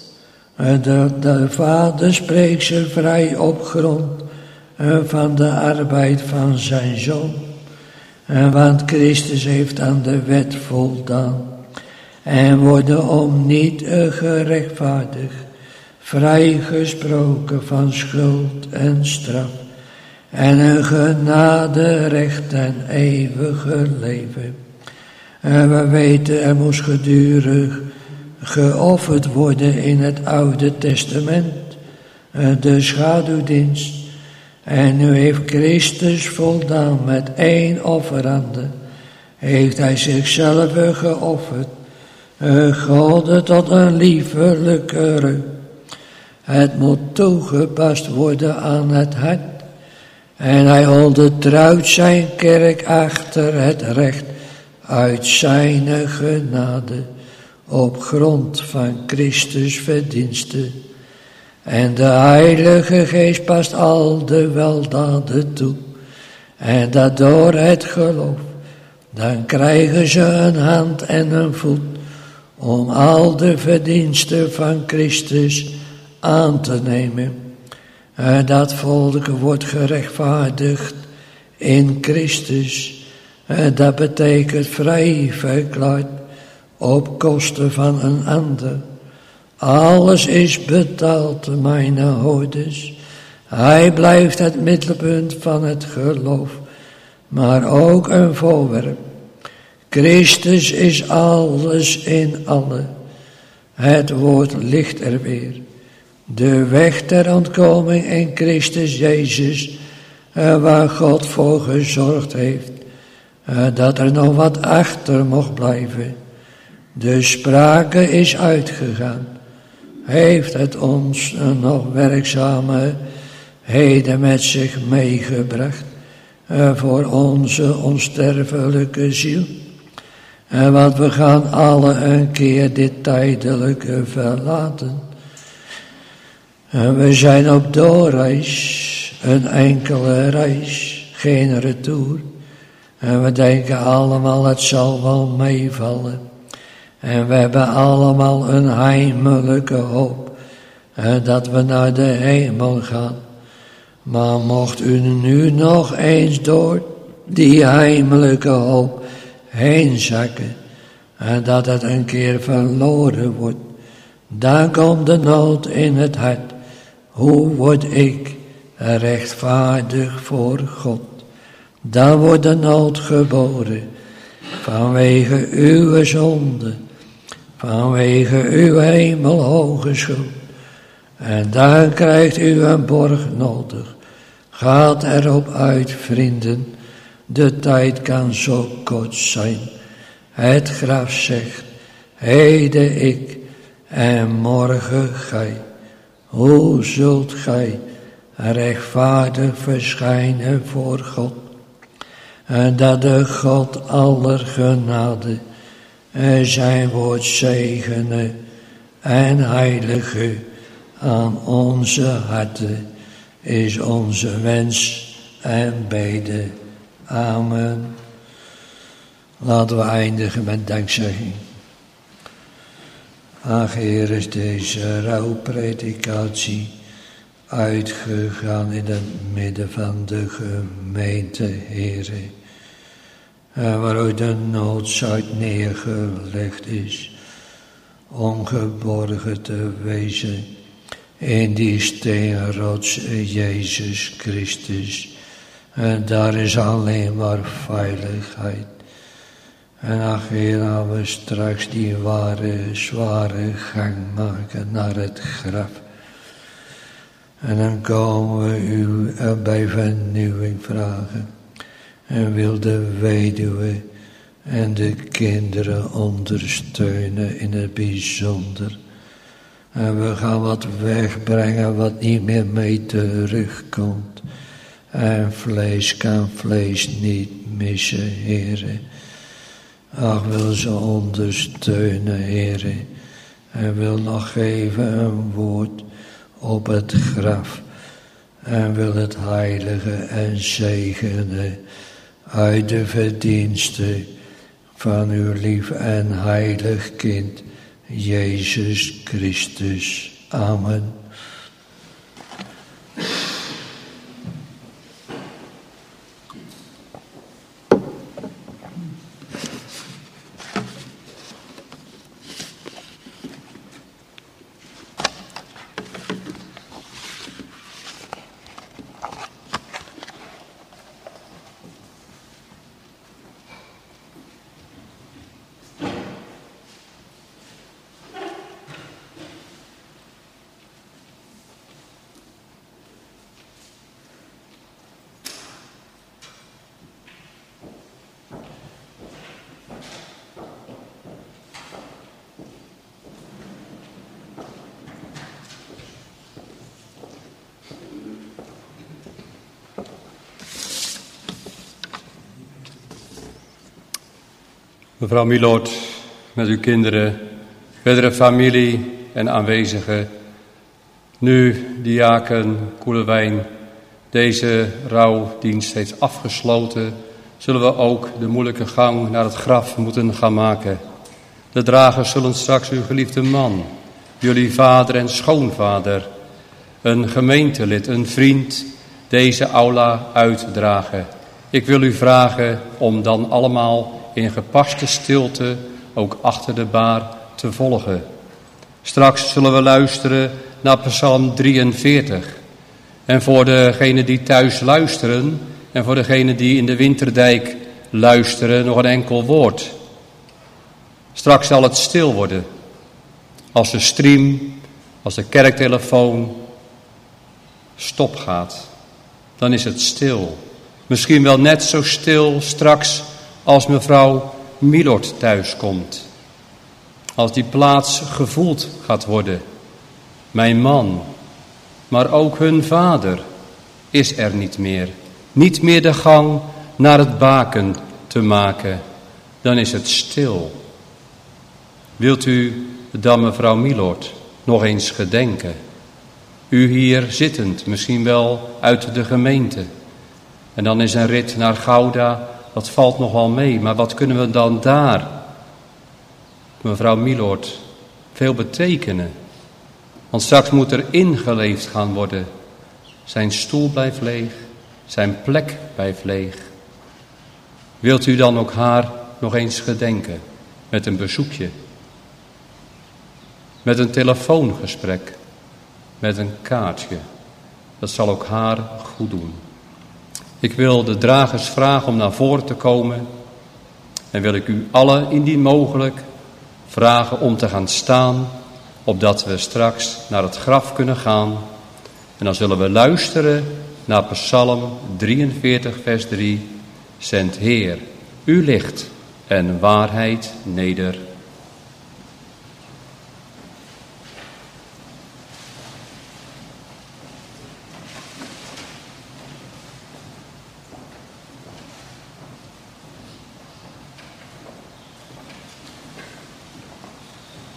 De Vader spreekt ze vrij op grond van de arbeid van zijn Zoon. Want Christus heeft aan de wet voldaan. En worden om niet gerechtvaardigd, vrijgesproken van schuld en straf. En een genade, recht en eeuwige leven. We weten, er moest gedurig geofferd worden in het Oude Testament, de schaduwdienst. En nu heeft Christus voldaan met 1 offerande, heeft hij zichzelf geofferd, God tot een liefelijke reuk. Het moet toegepast worden aan het hart. En hij ondertrouwt zijn kerk achter het recht uit zijn genade, op grond van Christus verdiensten. En de Heilige Geest past al de weldaden toe. En dat door het geloof, dan krijgen ze een hand en een voet om al de verdiensten van Christus aan te nemen. En dat volk wordt gerechtvaardigd in Christus. En dat betekent vrij verklaard op kosten van een ander. Alles is betaald, mijn hoorders. Hij blijft het middelpunt van het geloof, maar ook een voorwerp. Christus is alles in allen. Het woord ligt er weer. De weg ter ontkoming in Christus Jezus, waar God voor gezorgd heeft, dat er nog wat achter mocht blijven. De sprake is uitgegaan. Heeft het ons nog werkzaamheden met zich meegebracht voor onze onsterfelijke ziel? Want we gaan alle een keer dit tijdelijke verlaten. We zijn op doorreis, een enkele reis, geen retour. En we denken allemaal het zal wel meevallen. En we hebben allemaal een heimelijke hoop dat we naar de hemel gaan. Maar mocht u nu nog eens door die heimelijke hoop heen zakken en dat het een keer verloren wordt, dan komt de nood in het hart. Hoe word ik rechtvaardig voor God? Dan wordt de nood geboren vanwege uw zonde, vanwege uw hemelhoge schuld. En dan krijgt u een borg nodig. Gaat erop uit, vrienden, de tijd kan zo kort zijn. Het graf zegt, heden ik en morgen gij. Hoe zult gij rechtvaardig verschijnen voor God? En dat de God aller genade zijn woord zegene en heilige aan onze harten is onze wens en bede. Amen. Laten we eindigen met dankzegging. Ach Heer, is deze rouwpredikatie uitgegaan in het midden van de gemeente, Heer. Waaruit de noodzaak neergelegd is om geborgen te wezen in die steenrots Jezus Christus. En daar is alleen maar veiligheid. En ach Heer, als we straks die zware gang maken naar het graf. En dan komen we u bij vernieuwing vragen. En wil de weduwe en de kinderen ondersteunen in het bijzonder. En we gaan wat wegbrengen wat niet meer mee terugkomt. En vlees kan vlees niet missen, Heere. Ach, wil ze ondersteunen, Heere. En wil nog geven een woord op het graf. En wil het heilige en zegenen uit de verdiensten van uw lief en heilig kind, Jezus Christus. Amen. Mevrouw Milord, met uw kinderen, verdere familie en aanwezigen. Nu, diaken Koelewijn, deze rouwdienst heeft afgesloten, zullen we ook de moeilijke gang naar het graf moeten gaan maken. De dragers zullen straks uw geliefde man, jullie vader en schoonvader, een gemeentelid, een vriend, deze aula uitdragen. Ik wil u vragen om dan allemaal in gepaste stilte ook achter de baar te volgen. Straks zullen we luisteren naar Psalm 43. En voor degenen die thuis luisteren en voor degenen die in de Winterdijk luisteren nog een enkel woord. Straks zal het stil worden. Als de stream, als de kerktelefoon stop gaat, dan is het stil. Misschien wel net zo stil straks als mevrouw Milord thuiskomt. Als die plaats gevoeld gaat worden. Mijn man, maar ook hun vader is er niet meer. Niet meer de gang naar het baken te maken. Dan is het stil. Wilt u dan mevrouw Milord nog eens gedenken? U hier zittend, misschien wel uit de gemeente. En dan is een rit naar Gouda, dat valt nog wel mee. Maar wat kunnen we dan daar, mevrouw Milord, veel betekenen? Want straks moet er ingeleefd gaan worden. Zijn stoel blijft leeg, zijn plek blijft leeg. Wilt u dan ook haar nog eens gedenken met een bezoekje? Met een telefoongesprek, met een kaartje. Dat zal ook haar goed doen. Ik wil de dragers vragen om naar voren te komen. En wil ik u allen indien mogelijk vragen om te gaan staan, opdat we straks naar het graf kunnen gaan. En dan zullen we luisteren naar Psalm 43 vers 3. Zend Heer, uw licht en waarheid neder.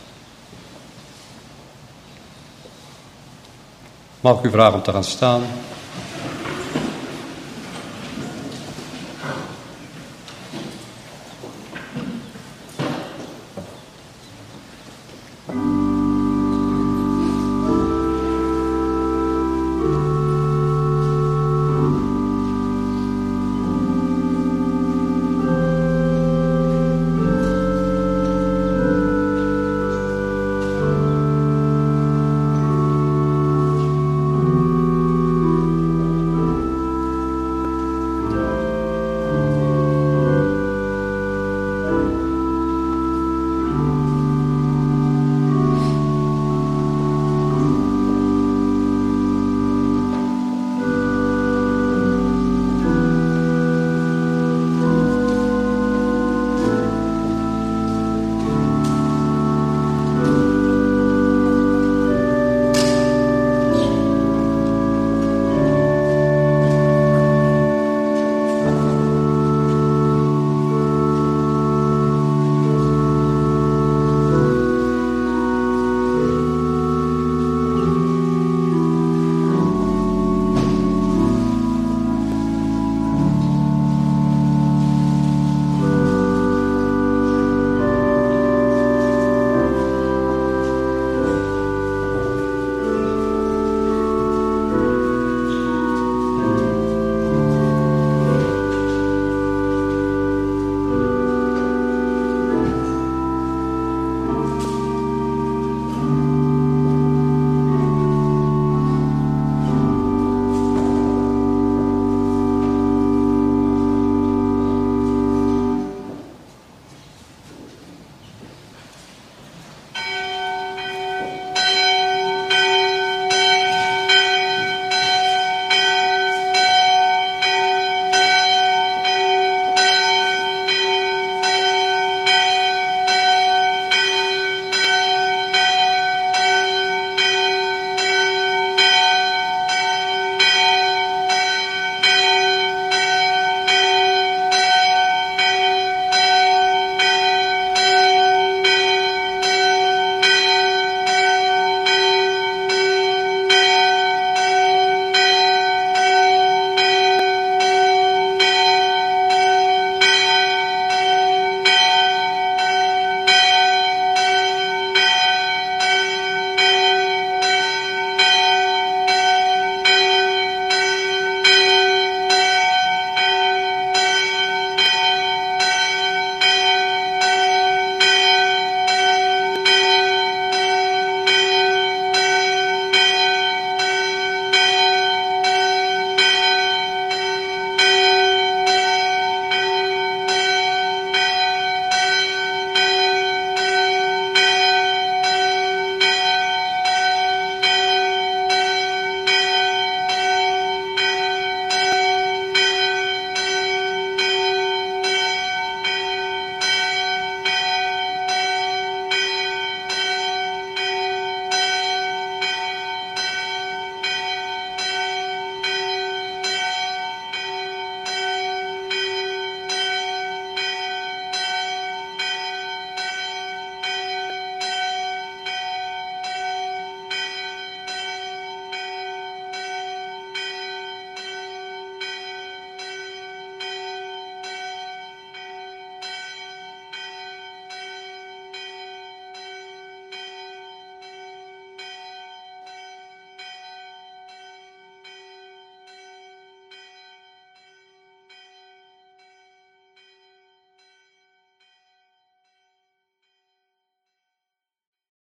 Mag ik u vragen om te gaan staan?